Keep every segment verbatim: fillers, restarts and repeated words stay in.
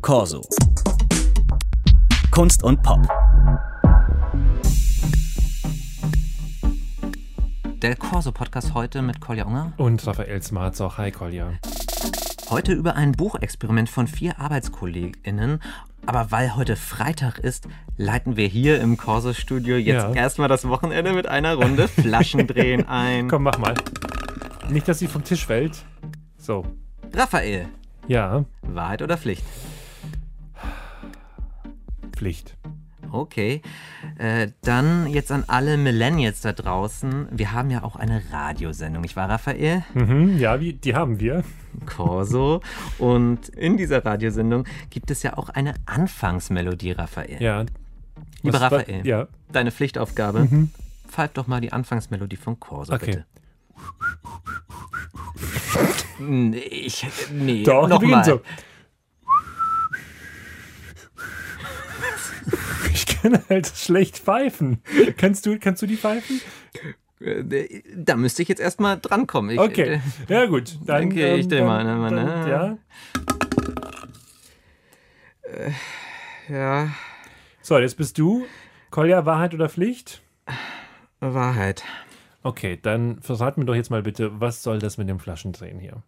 Corso. Kunst und Pop. Der Corso-Podcast heute mit Kolja Unger und Raphael Smarzoch. Hi Kolja. Heute über ein Buchexperiment von vier ArbeitskollegInnen. Aber weil heute Freitag ist, leiten wir hier im Corso-Studio jetzt ja. erstmal das Wochenende mit einer Runde Flaschendrehen ein. Komm, mach mal. Nicht, dass sie vom Tisch fällt. So. Raphael. Ja. Wahrheit oder Pflicht? Pflicht. Okay. Äh, dann jetzt an alle Millennials da draußen. Wir haben ja auch eine Radiosendung, nicht wahr, Raphael? Mhm, ja, wie, die haben wir. Corso. Und in dieser Radiosendung gibt es ja auch eine Anfangsmelodie, Raphael. Ja. Lieber Was, Raphael, ja. deine Pflichtaufgabe. Mhm. Pfeif doch mal die Anfangsmelodie von Corso, okay. bitte. Nee, ich, nee, Doch, nochmal. So. Ich kann halt schlecht pfeifen. Kannst du, kannst du die pfeifen? Da müsste ich jetzt erstmal drankommen. Ich, okay, äh, ja gut. Dann, danke, ähm, ich drehe mal. dann, Mal dann, ne? ja. Äh, ja. So, jetzt bist du. Kolja, Wahrheit oder Pflicht? Wahrheit. Okay, dann verrat mir doch jetzt mal bitte, was soll das mit dem Flaschendrehen hier?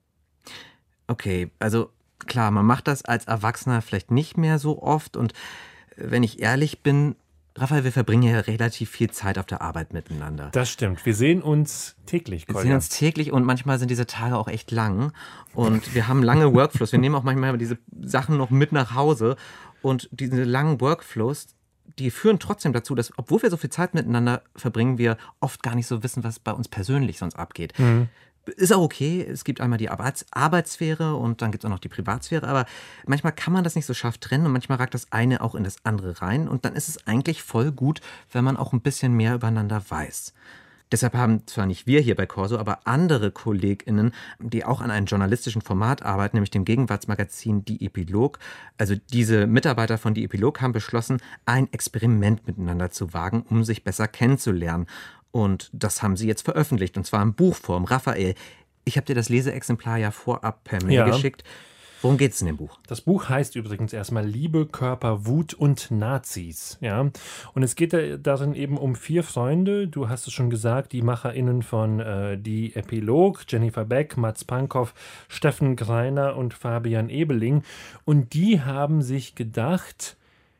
Okay, also klar, man macht das als Erwachsener vielleicht nicht mehr so oft und wenn ich ehrlich bin, Raphael, wir verbringen ja relativ viel Zeit auf der Arbeit miteinander. Das stimmt. Wir sehen uns täglich, Kolja. Wir sehen uns täglich und manchmal sind diese Tage auch echt lang. Und wir haben lange Workflows. Wir nehmen auch manchmal diese Sachen noch mit nach Hause. Und diese langen Workflows, die führen trotzdem dazu, dass, obwohl wir so viel Zeit miteinander verbringen, wir oft gar nicht so wissen, was bei uns persönlich sonst abgeht. Mhm. Ist auch okay, es gibt einmal die Arbeits- Arbeitssphäre und dann gibt es auch noch die Privatsphäre, aber manchmal kann man das nicht so scharf trennen und manchmal ragt das eine auch in das andere rein und dann ist es eigentlich voll gut, wenn man auch ein bisschen mehr übereinander weiß. Deshalb haben zwar nicht wir hier bei Corso, aber andere KollegInnen, die auch an einem journalistischen Format arbeiten, nämlich dem Gegenwartsmagazin Die Epilog, also diese Mitarbeiter von Die Epilog haben beschlossen, ein Experiment miteinander zu wagen, um sich besser kennenzulernen. Und das haben sie jetzt veröffentlicht, und zwar in Buchform. Raphael, ich habe dir das Leseexemplar ja vorab per Mail ja. geschickt. Worum geht es in dem Buch? Das Buch heißt übrigens erstmal Liebe, Körper, Wut und Nazis. Ja? Und es geht da, darin eben um vier Freunde, du hast es schon gesagt, die MacherInnen von äh, Die Epilog, Jennifer Beck, Mats Pankow, Steffen Greiner und Fabian Ebeling. Und die haben sich gedacht,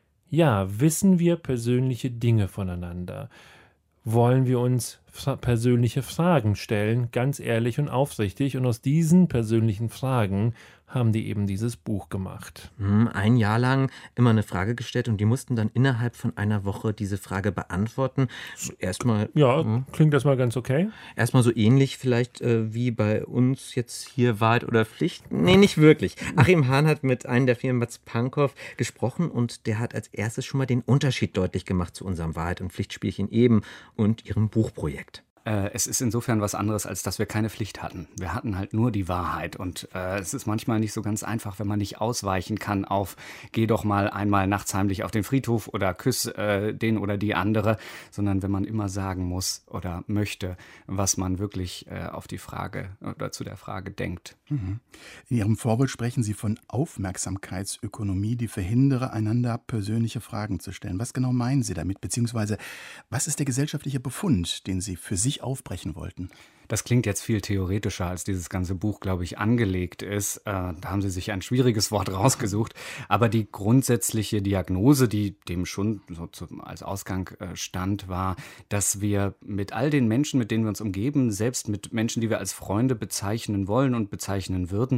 ja, wissen wir persönliche Dinge voneinander? Wollen wir uns fra- persönliche Fragen stellen, ganz ehrlich und aufrichtig. Und aus diesen persönlichen Fragen haben die eben dieses Buch gemacht. Ein Jahr lang immer eine Frage gestellt und die mussten dann innerhalb von einer Woche diese Frage beantworten. Erstmal, ja, hm. klingt das mal ganz okay. Erstmal so ähnlich vielleicht äh, wie bei uns jetzt hier Wahrheit oder Pflicht. Nee, nicht wirklich. Achim Hahn hat mit einem der vier Mats Pankow gesprochen und der hat als erstes schon mal den Unterschied deutlich gemacht zu unserem Wahrheit- und Pflichtspielchen eben und ihrem Buchprojekt. Es ist insofern was anderes, als dass wir keine Pflicht hatten. Wir hatten halt nur die Wahrheit und äh, es ist manchmal nicht so ganz einfach, wenn man nicht ausweichen kann auf geh doch mal einmal nachts heimlich auf den Friedhof oder küss äh, den oder die andere, sondern wenn man immer sagen muss oder möchte, was man wirklich äh, auf die Frage oder zu der Frage denkt. Mhm. In Ihrem Vorwort sprechen Sie von Aufmerksamkeitsökonomie, die verhindere, einander persönliche Fragen zu stellen. Was genau meinen Sie damit? Beziehungsweise, was ist der gesellschaftliche Befund, den Sie für sich aufbrechen wollten? Das klingt jetzt viel theoretischer, als dieses ganze Buch, glaube ich, angelegt ist. Äh, da haben Sie sich ein schwieriges Wort rausgesucht. Aber die grundsätzliche Diagnose, die dem schon so zum, als Ausgang äh, stand, war, dass wir mit all den Menschen, mit denen wir uns umgeben, selbst mit Menschen, die wir als Freunde bezeichnen wollen und bezeichnen würden,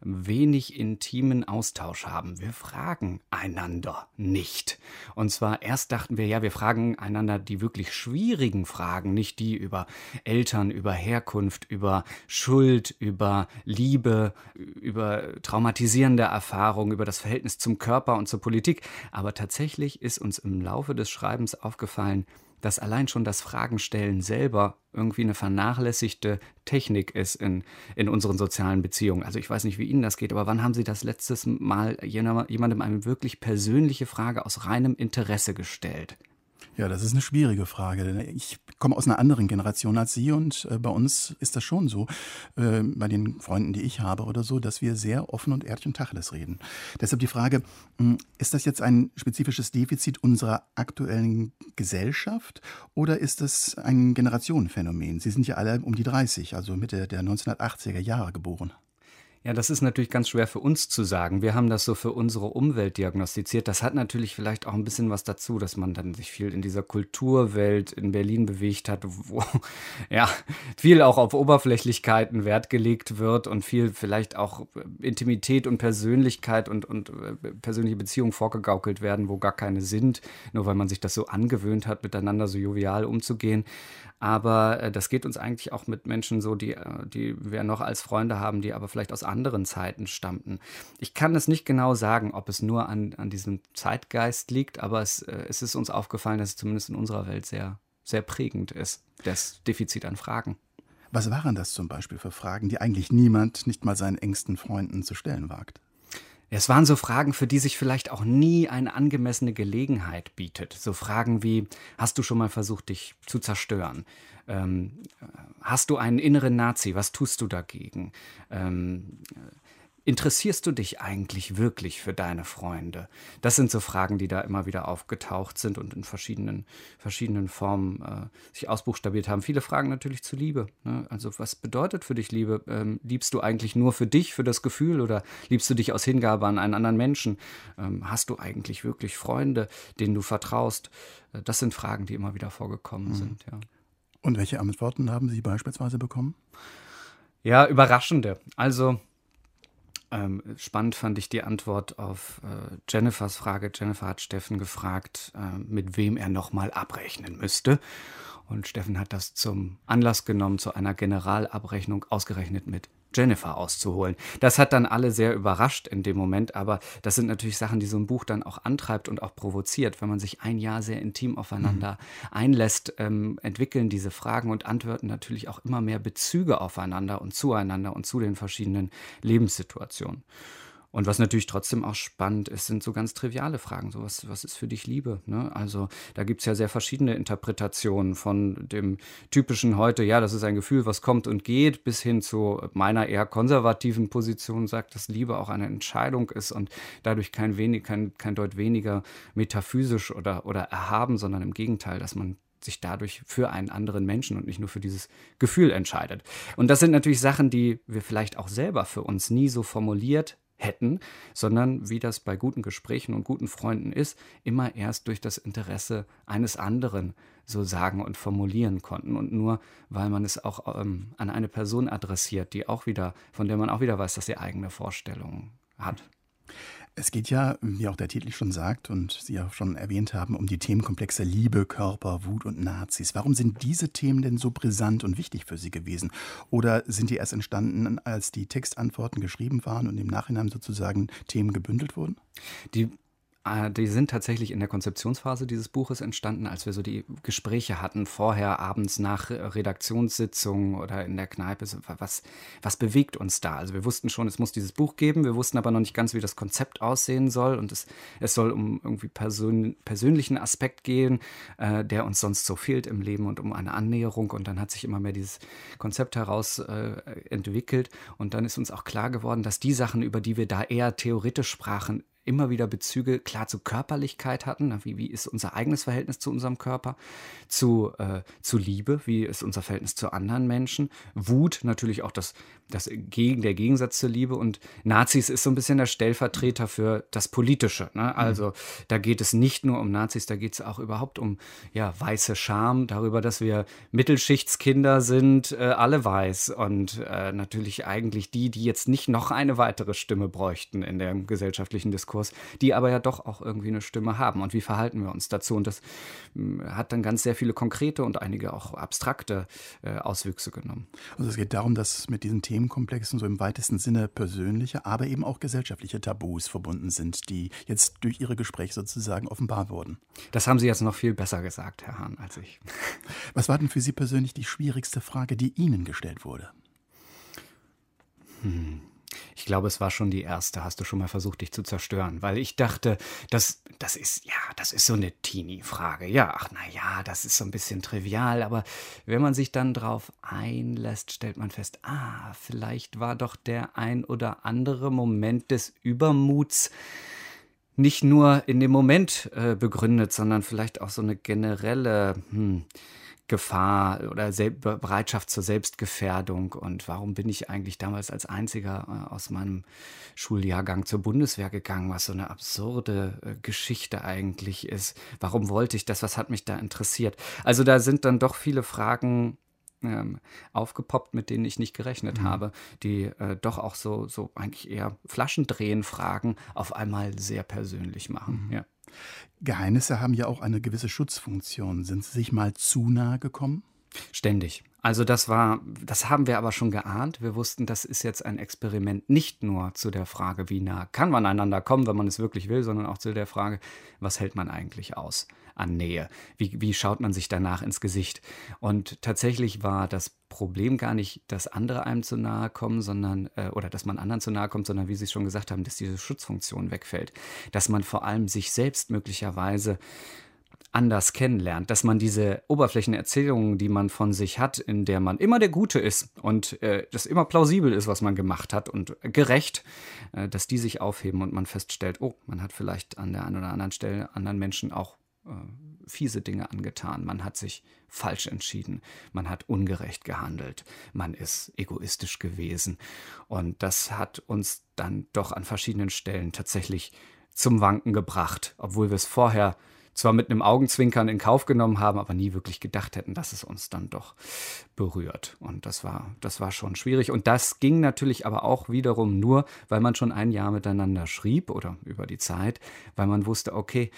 wenig intimen Austausch haben. Wir fragen einander nicht. Und zwar erst dachten wir, ja, wir fragen einander die wirklich schwierigen Fragen, nicht die über Eltern, über Herkunft, über Schuld, über Liebe, über traumatisierende Erfahrungen, über das Verhältnis zum Körper und zur Politik. Aber tatsächlich ist uns im Laufe des Schreibens aufgefallen, dass allein schon das Fragenstellen selber irgendwie eine vernachlässigte Technik ist in, in unseren sozialen Beziehungen. Also ich weiß nicht, wie Ihnen das geht, aber wann haben Sie das letztes Mal jemandem eine wirklich persönliche Frage aus reinem Interesse gestellt? Ja, das ist eine schwierige Frage, denn ich komme aus einer anderen Generation als Sie und äh, bei uns ist das schon so, äh, bei den Freunden, die ich habe oder so, dass wir sehr offen und ehrlich und Tacheles reden. Deshalb die Frage, mh, ist das jetzt ein spezifisches Defizit unserer aktuellen Gesellschaft oder ist das ein Generationenphänomen? Sie sind ja alle um die dreißig, also Mitte der neunzehnhundertachtziger Jahre geboren. Ja, das ist natürlich ganz schwer für uns zu sagen. Wir haben das so für unsere Umwelt diagnostiziert. Das hat natürlich vielleicht auch ein bisschen was dazu, dass man dann sich viel in dieser Kulturwelt in Berlin bewegt hat, wo ja viel auch auf Oberflächlichkeiten Wert gelegt wird und viel vielleicht auch Intimität und Persönlichkeit und, und persönliche Beziehungen vorgegaukelt werden, wo gar keine sind, nur weil man sich das so angewöhnt hat, miteinander so jovial umzugehen. Aber äh, das geht uns eigentlich auch mit Menschen so, die, äh, die wir noch als Freunde haben, die aber vielleicht aus anderen Zeiten stammten. Ich kann es nicht genau sagen, ob es nur an, an diesem Zeitgeist liegt, aber es, äh, es ist uns aufgefallen, dass es zumindest in unserer Welt sehr, sehr prägend ist, das Defizit an Fragen. Was waren das zum Beispiel für Fragen, die eigentlich niemand, nicht mal seinen engsten Freunden, zu stellen wagt? Es waren so Fragen, für die sich vielleicht auch nie eine angemessene Gelegenheit bietet. So Fragen wie, hast du schon mal versucht, dich zu zerstören? Ähm, hast du einen inneren Nazi? Was tust du dagegen? Ähm, Interessierst du dich eigentlich wirklich für deine Freunde? Das sind so Fragen, die da immer wieder aufgetaucht sind und in verschiedenen, verschiedenen Formen äh, sich ausbuchstabiert haben. Viele Fragen natürlich zu Liebe. Ne? Also was bedeutet für dich Liebe? Ähm, liebst du eigentlich nur für dich, für das Gefühl oder liebst du dich aus Hingabe an einen anderen Menschen? Ähm, hast du eigentlich wirklich Freunde, denen du vertraust? Äh, das sind Fragen, die immer wieder vorgekommen mhm. sind. Ja. Und welche Antworten haben Sie beispielsweise bekommen? Ja, überraschende. Also Ähm, spannend fand ich die Antwort auf äh, Jennifers Frage. Jennifer hat Steffen gefragt, äh, mit wem er nochmal abrechnen müsste. Und Steffen hat das zum Anlass genommen, zu einer Generalabrechnung ausgerechnet mit Jennifer auszuholen. Das hat dann alle sehr überrascht in dem Moment, aber das sind natürlich Sachen, die so ein Buch dann auch antreibt und auch provoziert. Wenn man sich ein Jahr sehr intim aufeinander mhm. einlässt, ähm, entwickeln diese Fragen und Antworten natürlich auch immer mehr Bezüge aufeinander und zueinander und zu den verschiedenen Lebenssituationen. Und was natürlich trotzdem auch spannend ist, sind so ganz triviale Fragen. So, was, was ist für dich Liebe? Ne? Also da gibt es ja sehr verschiedene Interpretationen von dem typischen heute, ja, das ist ein Gefühl, was kommt und geht, bis hin zu meiner eher konservativen Position, sagt, dass Liebe auch eine Entscheidung ist und dadurch kein, wenig, kein, kein Deut weniger metaphysisch oder, oder erhaben, sondern im Gegenteil, dass man sich dadurch für einen anderen Menschen und nicht nur für dieses Gefühl entscheidet. Und das sind natürlich Sachen, die wir vielleicht auch selber für uns nie so formuliert hätten, sondern wie das bei guten Gesprächen und guten Freunden ist, immer erst durch das Interesse eines anderen so sagen und formulieren konnten. Und nur weil man es auch ähm, an eine Person adressiert, die auch wieder, von der man auch wieder weiß, dass sie eigene Vorstellungen hat. Es geht ja, wie auch der Titel schon sagt und Sie ja schon erwähnt haben, um die Themenkomplexe Liebe, Körper, Wut und Nazis. Warum sind diese Themen denn so brisant und wichtig für Sie gewesen? Oder sind die erst entstanden, als die Textantworten geschrieben waren und im Nachhinein sozusagen Themen gebündelt wurden? Die Die sind tatsächlich in der Konzeptionsphase dieses Buches entstanden, als wir so die Gespräche hatten, vorher, abends nach Redaktionssitzungen oder in der Kneipe. Was, was bewegt uns da? Also wir wussten schon, es muss dieses Buch geben, wir wussten aber noch nicht ganz, wie das Konzept aussehen soll. Und es, es soll um irgendwie Persön persönlichen Aspekt gehen, äh, der uns sonst so fehlt im Leben und um eine Annäherung. Und dann hat sich immer mehr dieses Konzept heraus äh, entwickelt. Und dann ist uns auch klar geworden, dass die Sachen, über die wir da eher theoretisch sprachen, immer wieder Bezüge klar zu Körperlichkeit hatten. Wie, wie ist unser eigenes Verhältnis zu unserem Körper? Zu, äh, zu Liebe, wie ist unser Verhältnis zu anderen Menschen? Wut, natürlich auch das, das Gegen, der Gegensatz zur Liebe. Und Nazis ist so ein bisschen der Stellvertreter für das Politische. Ne? Also mhm. da geht es nicht nur um Nazis, da geht es auch überhaupt um ja, weiße Scham, darüber, dass wir Mittelschichtskinder sind, äh, alle weiß. Und äh, natürlich eigentlich die, die jetzt nicht noch eine weitere Stimme bräuchten in dem gesellschaftlichen Diskurs, die aber ja doch auch irgendwie eine Stimme haben. Und wie verhalten wir uns dazu? Und das mh, hat dann ganz sehr viele konkrete und einige auch abstrakte äh, Auswüchse genommen. Also es geht darum, dass mit diesen Themenkomplexen so im weitesten Sinne persönliche, aber eben auch gesellschaftliche Tabus verbunden sind, die jetzt durch Ihre Gespräche sozusagen offenbar wurden. Das haben Sie jetzt noch viel besser gesagt, Herr Hahn, als ich. Was war denn für Sie persönlich die schwierigste Frage, die Ihnen gestellt wurde? Hm. Ich glaube, es war schon die erste. Hast du schon mal versucht, dich zu zerstören? Weil ich dachte, das, das ist, ja, das ist so eine Teenie-Frage. Ja, ach, na ja, das ist so ein bisschen trivial. Aber wenn man sich dann drauf einlässt, stellt man fest, ah, vielleicht war doch der ein oder andere Moment des Übermuts nicht nur in dem Moment äh, begründet, sondern vielleicht auch so eine generelle hm, Gefahr oder Sel- Bereitschaft zur Selbstgefährdung. Und warum bin ich eigentlich damals als Einziger äh, aus meinem Schuljahrgang zur Bundeswehr gegangen, was so eine absurde äh, Geschichte eigentlich ist? Warum wollte ich das? Was hat mich da interessiert? Also da sind dann doch viele Fragen ähm, aufgepoppt, mit denen ich nicht gerechnet Mhm. habe, die äh, doch auch so, so eigentlich eher Flaschendrehen-Fragen auf einmal sehr persönlich machen. Mhm. Ja. Geheimnisse haben ja auch eine gewisse Schutzfunktion. Sind Sie sich mal zu nahe gekommen? Ständig. Also das war, das haben wir aber schon geahnt. Wir wussten, das ist jetzt ein Experiment nicht nur zu der Frage, wie nah kann man einander kommen, wenn man es wirklich will, sondern auch zu der Frage, was hält man eigentlich aus an Nähe? Wie, wie schaut man sich danach ins Gesicht? Und tatsächlich war das Problem gar nicht, dass andere einem zu nahe kommen, sondern, äh, oder dass man anderen zu nahe kommt, sondern wie Sie schon gesagt haben, dass diese Schutzfunktion wegfällt. Dass man vor allem sich selbst möglicherweise anders kennenlernt, dass man diese Oberflächenerzählungen, die man von sich hat, in der man immer der Gute ist und äh, das immer plausibel ist, was man gemacht hat und gerecht, äh, dass die sich aufheben und man feststellt, oh, man hat vielleicht an der einen oder anderen Stelle anderen Menschen auch äh, fiese Dinge angetan. Man hat sich falsch entschieden, man hat ungerecht gehandelt, man ist egoistisch gewesen. Und das hat uns dann doch an verschiedenen Stellen tatsächlich zum Wanken gebracht, obwohl wir es vorher zwar mit einem Augenzwinkern in Kauf genommen haben, aber nie wirklich gedacht hätten, dass es uns dann doch berührt. Und das war, das war schon schwierig. Und das ging natürlich aber auch wiederum nur, weil man schon ein Jahr miteinander schrieb oder über die Zeit, weil man wusste, okay,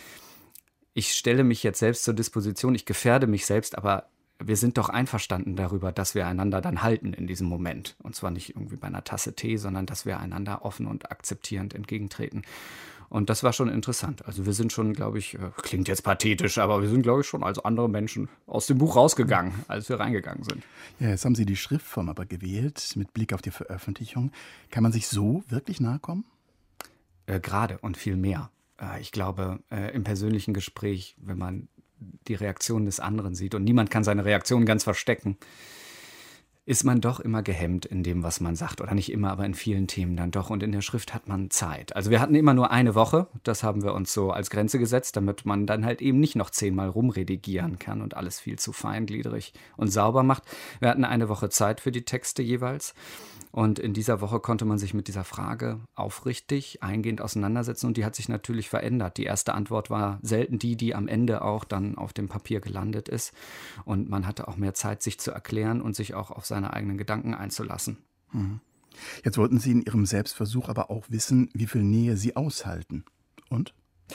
ich stelle mich jetzt selbst zur Disposition, ich gefährde mich selbst, aber wir sind doch einverstanden darüber, dass wir einander dann halten in diesem Moment. Und zwar nicht irgendwie bei einer Tasse Tee, sondern dass wir einander offen und akzeptierend entgegentreten. Und das war schon interessant. Also wir sind schon, glaube ich, äh, klingt jetzt pathetisch, aber wir sind, glaube ich, schon als andere Menschen aus dem Buch rausgegangen, als wir reingegangen sind. Ja, jetzt haben Sie die Schriftform aber gewählt, mit Blick auf die Veröffentlichung. Kann man sich so wirklich nahe kommen? Äh, gerade und viel mehr. Äh, ich glaube, äh, im persönlichen Gespräch, wenn man die Reaktion des anderen sieht und niemand kann seine Reaktion ganz verstecken, ist man doch immer gehemmt in dem, was man sagt. Oder nicht immer, aber in vielen Themen dann doch. Und in der Schrift hat man Zeit. Also wir hatten immer nur eine Woche. Das haben wir uns so als Grenze gesetzt, damit man dann halt eben nicht noch zehnmal rumredigieren kann und alles viel zu feingliedrig und sauber macht. Wir hatten eine Woche Zeit für die Texte jeweils. Und in dieser Woche konnte man sich mit dieser Frage aufrichtig, eingehend auseinandersetzen. Und die hat sich natürlich verändert. Die erste Antwort war selten die, die am Ende auch dann auf dem Papier gelandet ist. Und man hatte auch mehr Zeit, sich zu erklären und sich auch auf seine eigenen Gedanken einzulassen. Mhm. Jetzt wollten Sie in Ihrem Selbstversuch aber auch wissen, wie viel Nähe Sie aushalten. Und?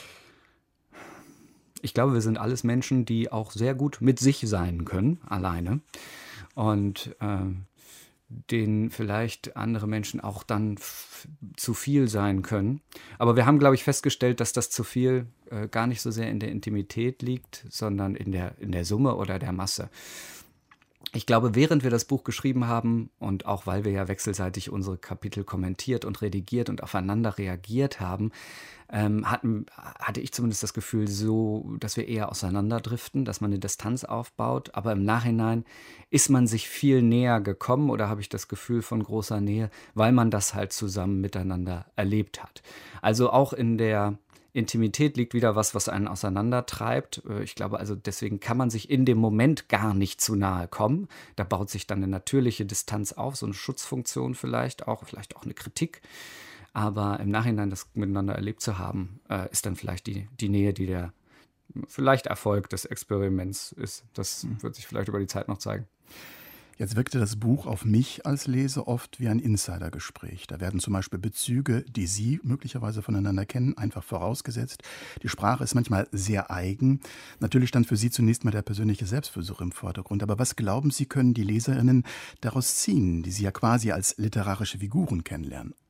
Ich glaube, wir sind alles Menschen, die auch sehr gut mit sich sein können, alleine. Und äh, denen vielleicht andere Menschen auch dann f- zu viel sein können. Aber wir haben, glaube ich, festgestellt, dass das zu viel äh, gar nicht so sehr in der Intimität liegt, sondern in der, in der Summe oder der Masse. Ich glaube, während wir das Buch geschrieben haben und auch weil wir ja wechselseitig unsere Kapitel kommentiert und redigiert und aufeinander reagiert haben, ähm, hatten, hatte ich zumindest das Gefühl, so, dass wir eher auseinanderdriften, dass man eine Distanz aufbaut. Aber im Nachhinein ist man sich viel näher gekommen oder habe ich das Gefühl von großer Nähe, weil man das halt zusammen miteinander erlebt hat. Also auch in der Intimität liegt wieder was, was einen auseinandertreibt. Ich glaube also, deswegen kann man sich in dem Moment gar nicht zu nahe kommen. Da baut sich dann eine natürliche Distanz auf, so eine Schutzfunktion vielleicht auch, vielleicht auch eine Kritik. Aber im Nachhinein das miteinander erlebt zu haben, äh, ist dann vielleicht die, die Nähe, die der vielleicht Erfolg des Experiments ist. Das wird sich vielleicht über die Zeit noch zeigen. Jetzt wirkte das Buch auf mich als Leser oft wie ein Insidergespräch. Da werden zum Beispiel Bezüge, die Sie möglicherweise voneinander kennen, einfach vorausgesetzt. Die Sprache ist manchmal sehr eigen. Natürlich stand für Sie zunächst mal der persönliche Selbstversuch im Vordergrund. Aber was glauben Sie, können die Leserinnen daraus ziehen, die Sie ja quasi als literarische Figuren kennenlernen?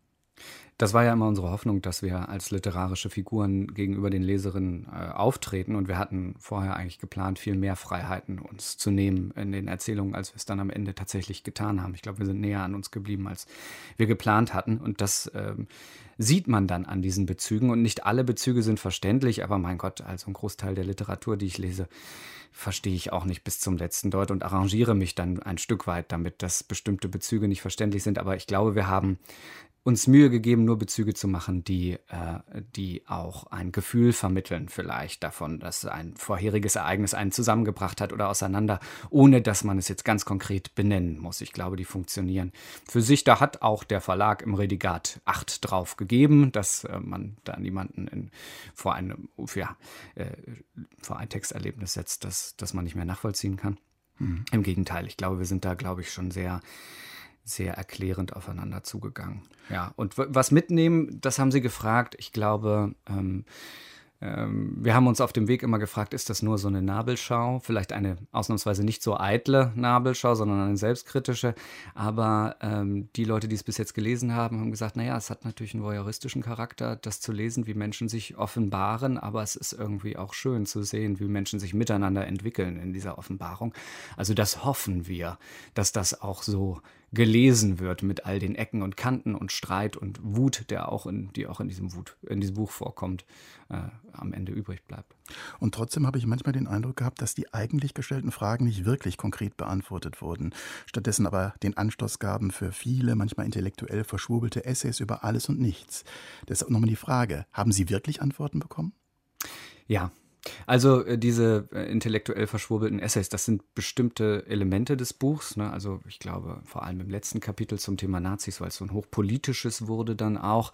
Das war ja immer unsere Hoffnung, dass wir als literarische Figuren gegenüber den Leserinnen äh, auftreten. Und wir hatten vorher eigentlich geplant, viel mehr Freiheiten uns zu nehmen in den Erzählungen, als wir es dann am Ende tatsächlich getan haben. Ich glaube, wir sind näher an uns geblieben, als wir geplant hatten. Und das ähm, sieht man dann an diesen Bezügen. Und nicht alle Bezüge sind verständlich, aber mein Gott, also ein Großteil der Literatur, die ich lese, verstehe ich auch nicht bis zum letzten Deut und arrangiere mich dann ein Stück weit damit, dass bestimmte Bezüge nicht verständlich sind. Aber ich glaube, wir haben uns Mühe gegeben, nur Bezüge zu machen, die, äh, die auch ein Gefühl vermitteln vielleicht davon, dass ein vorheriges Ereignis einen zusammengebracht hat oder auseinander, ohne dass man es jetzt ganz konkret benennen muss. Ich glaube, die funktionieren für sich. Da hat auch der Verlag im Redigat Acht drauf gegeben, dass äh, man da niemanden in, vor, einem, ja, äh, vor ein Texterlebnis setzt, das, das man nicht mehr nachvollziehen kann. Mhm. Im Gegenteil, ich glaube, wir sind da, glaube ich, schon sehr sehr erklärend aufeinander zugegangen. Ja, und w- was mitnehmen, das haben Sie gefragt. Ich glaube, ähm, ähm, wir haben uns auf dem Weg immer gefragt, ist das nur so eine Nabelschau? Vielleicht eine ausnahmsweise nicht so eitle Nabelschau, sondern eine selbstkritische. Aber ähm, die Leute, die es bis jetzt gelesen haben, haben gesagt, naja, es hat natürlich einen voyeuristischen Charakter, das zu lesen, wie Menschen sich offenbaren. Aber es ist irgendwie auch schön zu sehen, wie Menschen sich miteinander entwickeln in dieser Offenbarung. Also das hoffen wir, dass das auch so gelesen wird mit all den Ecken und Kanten und Streit und Wut, der auch in, die auch in diesem Wut, in diesem Buch vorkommt, äh, am Ende übrig bleibt. Und trotzdem habe ich manchmal den Eindruck gehabt, dass die eigentlich gestellten Fragen nicht wirklich konkret beantwortet wurden, stattdessen aber den Anstoß gaben für viele, manchmal intellektuell verschwurbelte Essays über alles und nichts. Deshalb nochmal die Frage, haben Sie wirklich Antworten bekommen? Ja. Also äh, diese äh, intellektuell verschwurbelten Essays, das sind bestimmte Elemente des Buchs. Ne? Also ich glaube vor allem im letzten Kapitel zum Thema Nazis, weil es so ein hochpolitisches wurde dann auch,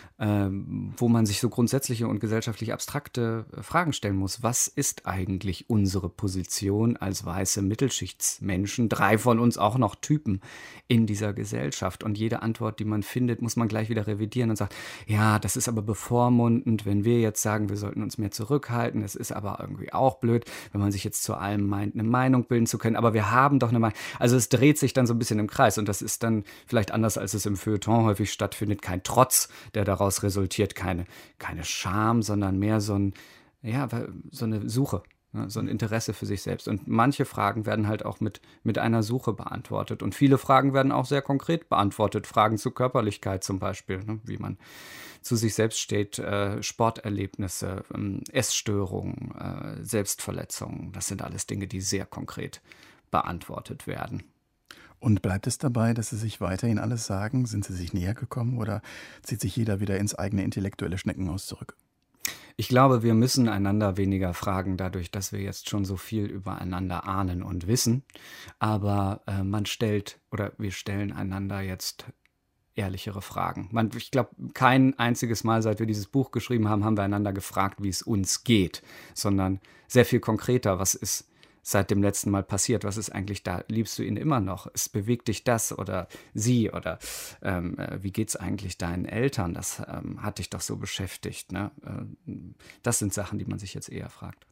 ähm, wo man sich so grundsätzliche und gesellschaftlich abstrakte äh, Fragen stellen muss. Was ist eigentlich unsere Position als weiße Mittelschichtsmenschen, drei von uns auch noch Typen in dieser Gesellschaft? Und jede Antwort, die man findet, muss man gleich wieder revidieren und sagt, ja, das ist aber bevormundend, wenn wir jetzt sagen, wir sollten uns mehr zurückhalten. Es ist aber irgendwie auch blöd, wenn man sich jetzt zu allem meint, eine Meinung bilden zu können. Aber wir haben doch eine Meinung. Also es dreht sich dann so ein bisschen im Kreis. Und das ist dann vielleicht anders, als es im Feuilleton häufig stattfindet, kein Trotz, der daraus resultiert, keine, keine Scham, sondern mehr so, ein, ja, so eine Suche, ne, so ein Interesse für sich selbst. Und manche Fragen werden halt auch mit, mit einer Suche beantwortet. Und viele Fragen werden auch sehr konkret beantwortet. Fragen zur Körperlichkeit zum Beispiel, ne, wie man zu sich selbst steht, äh, Sporterlebnisse, ähm, Essstörungen, äh, Selbstverletzungen. Das sind alles Dinge, die sehr konkret beantwortet werden. Und bleibt es dabei, dass Sie sich weiterhin alles sagen? Sind Sie sich näher gekommen oder zieht sich jeder wieder ins eigene intellektuelle Schneckenhaus zurück? Ich glaube, wir müssen einander weniger fragen, dadurch, dass wir jetzt schon so viel übereinander ahnen und wissen. Aber äh, man stellt oder wir stellen einander jetzt ehrlichere Fragen. Man, ich glaube, kein einziges Mal, seit wir dieses Buch geschrieben haben, haben wir einander gefragt, wie es uns geht, sondern sehr viel konkreter, was ist seit dem letzten Mal passiert, was ist eigentlich da, liebst du ihn immer noch, es bewegt dich das oder sie oder ähm, äh, wie geht's eigentlich deinen Eltern, das ähm, hat dich doch so beschäftigt, ne? Äh, das sind Sachen, die man sich jetzt eher fragt.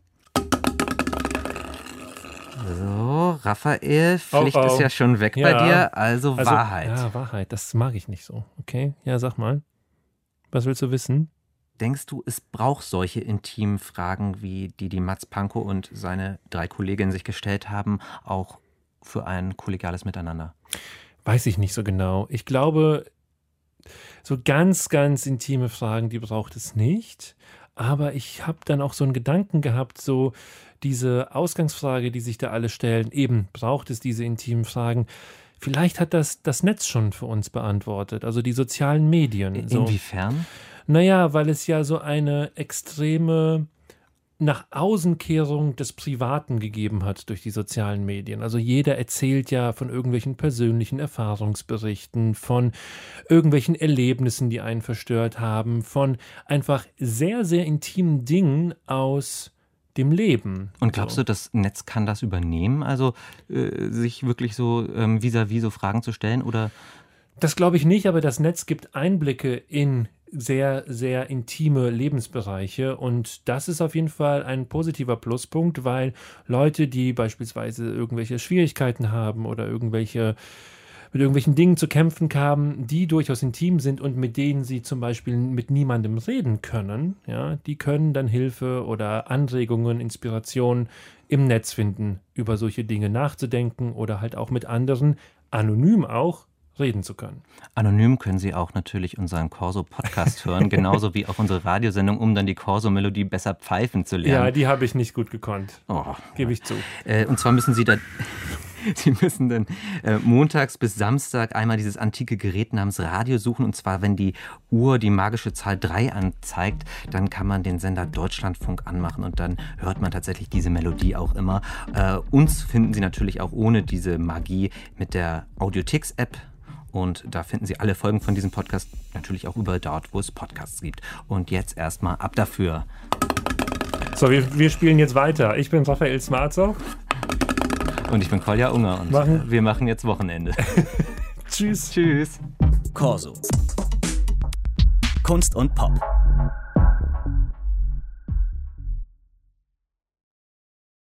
So, Raphael, Pflicht Oh, oh. ist ja schon weg Ja. bei dir, also, Also, Wahrheit. Ja, Wahrheit, das mag ich nicht so. Okay, ja, sag mal. Was willst du wissen? Denkst du, es braucht solche intimen Fragen, wie die, die Mats Pankow und seine drei Kolleginnen sich gestellt haben, auch für ein kollegiales Miteinander? Weiß ich nicht so genau. Ich glaube, so ganz, ganz intime Fragen, die braucht es nicht. Aber ich habe dann auch so einen Gedanken gehabt, so diese Ausgangsfrage, die sich da alle stellen, eben braucht es diese intimen Fragen. Vielleicht hat das das Netz schon für uns beantwortet, also die sozialen Medien. So. Inwiefern? Naja, weil es ja so eine extreme Nach-Außenkehrung des Privaten gegeben hat durch die sozialen Medien. Also jeder erzählt ja von irgendwelchen persönlichen Erfahrungsberichten, von irgendwelchen Erlebnissen, die einen verstört haben, von einfach sehr, sehr intimen Dingen aus dem Leben. Und glaubst so. du, das Netz kann das übernehmen? Also äh, sich wirklich so ähm, vis-à-vis so Fragen zu stellen? Oder? Das glaube ich nicht, aber das Netz gibt Einblicke in sehr, sehr intime Lebensbereiche und das ist auf jeden Fall ein positiver Pluspunkt, weil Leute, die beispielsweise irgendwelche Schwierigkeiten haben oder irgendwelche mit irgendwelchen Dingen zu kämpfen haben, die durchaus intim sind und mit denen sie zum Beispiel mit niemandem reden können, ja, die können dann Hilfe oder Anregungen, Inspirationen im Netz finden, über solche Dinge nachzudenken oder halt auch mit anderen, anonym auch, reden zu können. Anonym können Sie auch natürlich unseren Corso-Podcast hören, genauso wie auch unsere Radiosendung, um dann die Corso-Melodie besser pfeifen zu lernen. Ja, die habe ich nicht gut gekonnt, oh. gebe ich zu. Äh, und zwar müssen Sie da... Sie müssen dann äh, montags bis Samstag einmal dieses antike Gerät namens Radio suchen. Und zwar, wenn die Uhr die magische Zahl drei anzeigt, dann kann man den Sender Deutschlandfunk anmachen und dann hört man tatsächlich diese Melodie auch immer. Äh, uns finden Sie natürlich auch ohne diese Magie mit der Audiotix-App. Und da finden Sie alle Folgen von diesem Podcast natürlich auch überall dort, wo es Podcasts gibt. Und jetzt erstmal ab dafür. So, wir, wir spielen jetzt weiter. Ich bin Raphael Smarzow. Und ich bin Kolja Unger und machen. wir machen jetzt Wochenende. Tschüss. Tschüss. Corso. Kunst und Pop.